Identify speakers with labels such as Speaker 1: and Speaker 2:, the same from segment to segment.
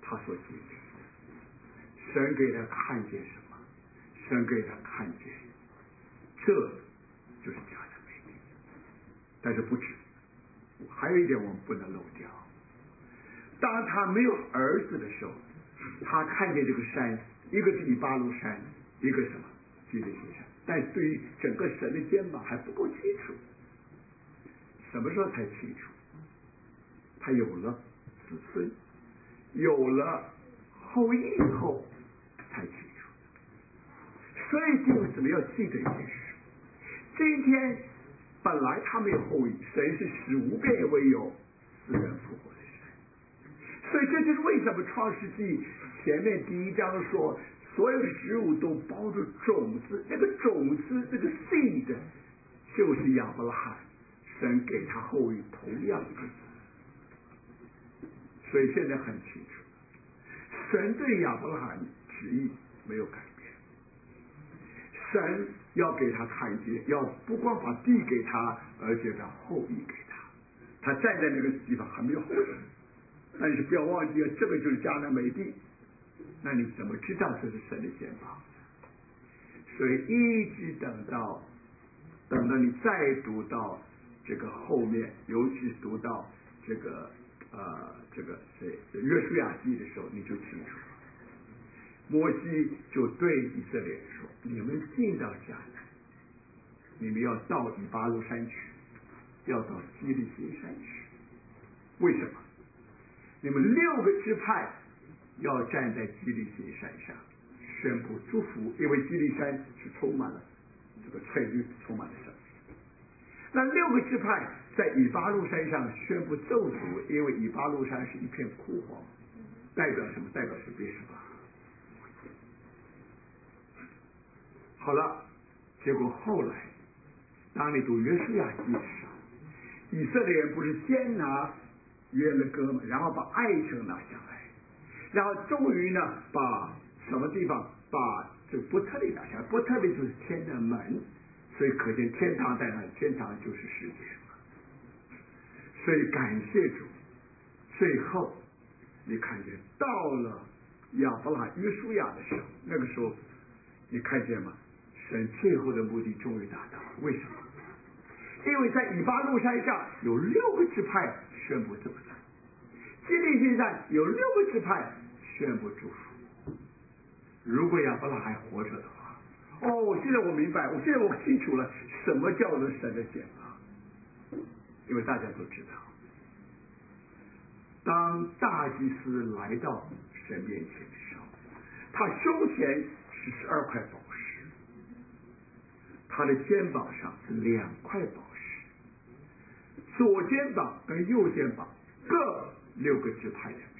Speaker 1: 他所经历的。神给他看见什么？神给他看见，这就是迦南美地。但是不止，还有一点我们不能漏掉。当他没有儿子的时候，他看见这个山，一个是以巴路山，一个什么基利心山，但对于整个神的肩膀还不够清楚。什么时候才清楚？他有了子孙，有了后裔以后才清楚。所以弟兄姊妹要记得一件事：今天本来他没有后裔，神是使无变也未有，死人复活的神。所以这就是为什么创世纪前面第一章说所有的食物都包着种子，那个种子这个 seed 就是亚伯拉罕，神给他后裔同样的。所以现在很清楚，神对亚伯拉罕旨意没有改变。神要给他看见，要不光把地给他，而且把后裔给他。他站在那个地方还没有后裔，但是不要忘记了，这个就是迦南美地。那你怎么知道这是神的肩膀？所以一直等到你再读到这个后面，尤其是读到这个约书亚记的时候，你就清楚了。摩西就对以色列人说：“你们进到迦南，你们要到以巴路山去，要到基利心山去。为什么？你们6个支派要站在基利心山上宣布祝福，因为基利山是充满了这个翠绿，充满了生命。那6个支派在以巴路山上宣布咒诅，因为以巴路山是一片枯黄，代表什么？代表是别什么？好了，结果后来，当你读约书亚记的时候，以色列人不是先拿约勒哥嘛，然后把艾城拿下来，然后终于呢把什么地方？把这个伯特利拿下来。伯特利就是天的门，所以可见天堂在哪里？天堂就是世界嘛。所以感谢主，最后你看见到了亚伯拉罕约书亚的时候，那个时候你看见吗？神最后的目的终于达到了。为什么？因为在以巴路山上有6个支派宣布咒诅，基利心山有6个支派宣布祝福。如果亚伯拉罕还活着的话，现在我明白，现在我清楚了什么叫做神的肩膀。因为大家都知道，当大祭司来到神面前的时候，他胸前是12块宝石，他的肩膀上是2块宝石，左肩膀跟右肩膀各6个支派的名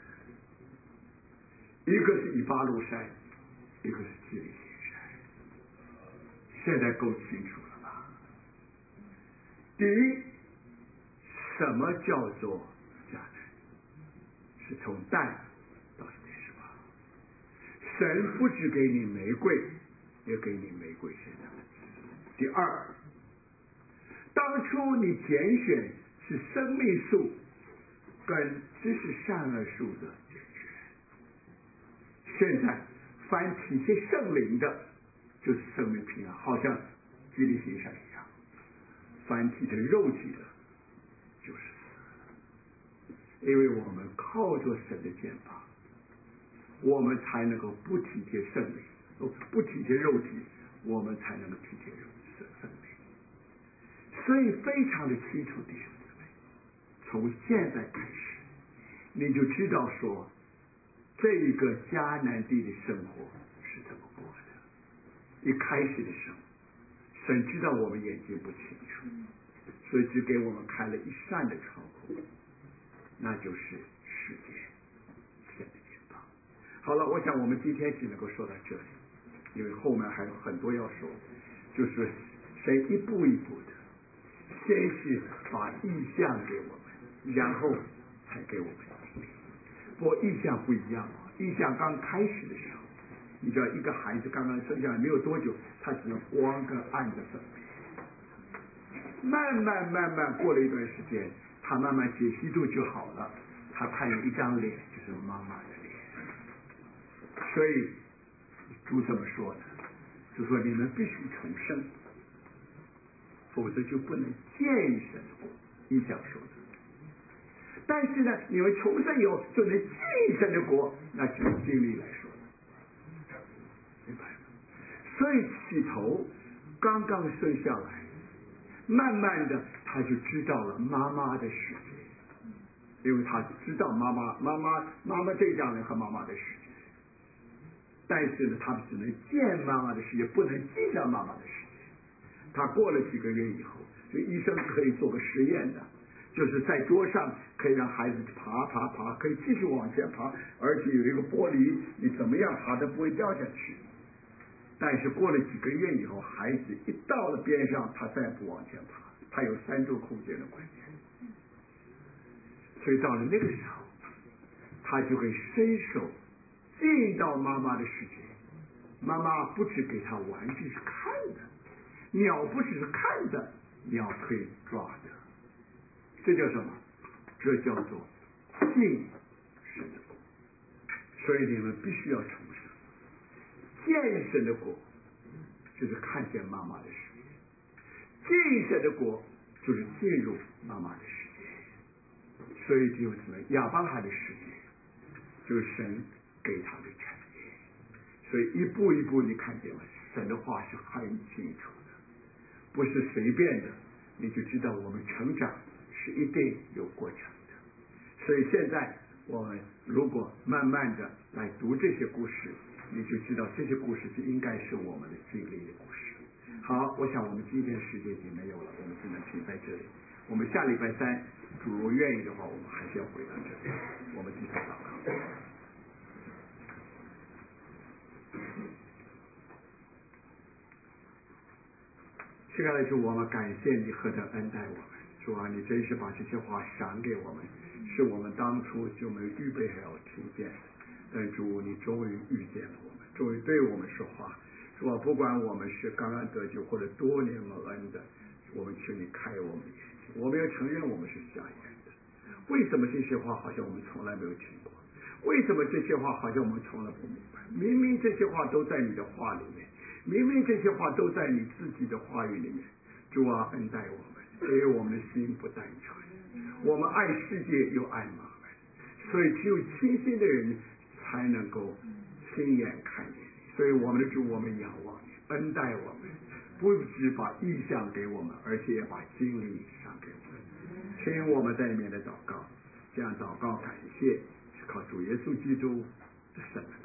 Speaker 1: 字，一个是以巴路山，一个是基利心山。现在够清楚了吧？第一，什么叫做迦南？是从但到别是巴。神不只给你玫瑰，也给你玫瑰身上的籽。第二，当初你拣选是生命树跟知识善恶树的拣选，现在凡体贴圣灵的，就是生命平安，好像基利心山一样；凡体贴肉体的，就是死。因为我们靠着神的肩膀，我们才能够不体贴圣灵，不体贴肉体，我们才能够体贴圣灵。所以非常的清楚，弟兄姊妹，从现在开始，你就知道说，这一个迦南地的生活是怎么过的。一开始的时候，神知道我们眼睛不清楚，所以只给我们开了一扇的窗户，那就是世界神的肩膀。好了，我想我们今天只能够说到这里，因为后面还有很多要说，就是神一步一步的，先是把意象给我们，然后才给我们经历。不过意象不一样啊，意象刚开始的时候，你知道一个孩子刚刚生下来没有多久，他只能光跟暗的分别。慢慢过了一段时间，他慢慢解析度就好了， 他看见一张脸，就是妈妈的脸。所以主怎么说呢？就说你们必须重生，否则就不能见神的国。你想说的。但是呢，你们重生以后就能进神的国，那只是经历来说的，明白吗？所以起头刚刚生下来，慢慢的他就知道了妈妈的世界，因为他知道妈妈这张人和妈妈的世界。但是呢，他们只能见妈妈的世界，不能进到妈妈的世界。他过了几个月以后，就医生可以做个实验的，就是在桌上可以让孩子爬，可以继续往前爬，而且有一个玻璃，你怎么样爬都不会掉下去。但是过了几个月以后，孩子一到了边上，他再不往前爬，他有3度空间的关系。所以到了那个时候，他就会伸手进到妈妈的世界。妈妈不只给他玩具是看的，鸟不只是看的，鸟可以抓的。这叫什么？这叫做进神的国。所以你们必须要重生。见神的国就是看见妈妈的世界，进神的国就是进入妈妈的世界。所以弟兄姊妹，亚伯拉罕的世界就是神给他的产业。所以一步一步你看见了，神的话是很清楚的，不是随便的，你就知道我们成长是一定有过程的。所以现在我们如果慢慢的来读这些故事，你就知道这些故事就应该是我们的经历的故事。好，我想我们今天时间已经没有了，我们只能停在这里。我们下礼拜3，主如愿意的话，我们还是要回到这里。我们继续祷告。亲爱的主，我们感谢你何等恩待我们。主啊，你真是把这些话赏给我们，是我们当初就没预备还要听见的。但主，你终于遇见了我们，终于对我们说话。主啊，不管我们是刚刚得救或者多年蒙恩的，我们求你开我们的眼睛。我们要承认我们是瞎眼的。为什么这些话好像我们从来没有听过？为什么这些话好像我们从来不明白？明明这些话都在你的话里面，明明这些话都在你自己的话语里面。主啊，恩待我们，因为我们的心不单纯，我们爱世界又爱马门，所以只有清心的人才能够亲眼看见你。所以我们的主，我们仰望你，恩待我们，不只把意象给我们，而且也把经历赏给我们。听我们在里面的祷告，这样祷告感谢，是靠主耶稣基督的圣名。